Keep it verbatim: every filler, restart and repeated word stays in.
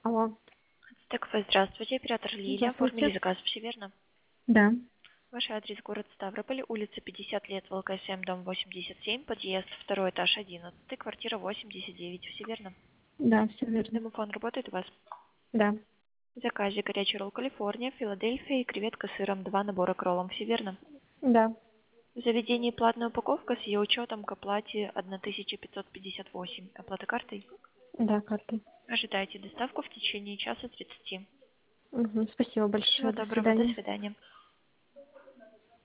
Алло. Так, вы здравствуйте, оператор Лилия. Оформили Здравствуйте. заказ все верно? Да. Ваш адрес город Ставрополь, улица пятьдесят лет, ВЛКСМ, дом восемьдесят семь, подъезд, второй этаж, одиннадцатый, квартира восемьдесят девять. Все верно? Да, все верно. Домофон работает у вас? Да. В заказе горячий ролл Калифорния, Филадельфия и креветка с сыром, два набора к роллам. Все верно? Да. В заведении платная упаковка с ее учетом к оплате тысяча пятьсот пятьдесят восемь. Оплата картой? Да, картой. Ожидайте доставку в течение часа тридцати. Мгм. Спасибо Всего большое. До доброго, до свидания. свидания.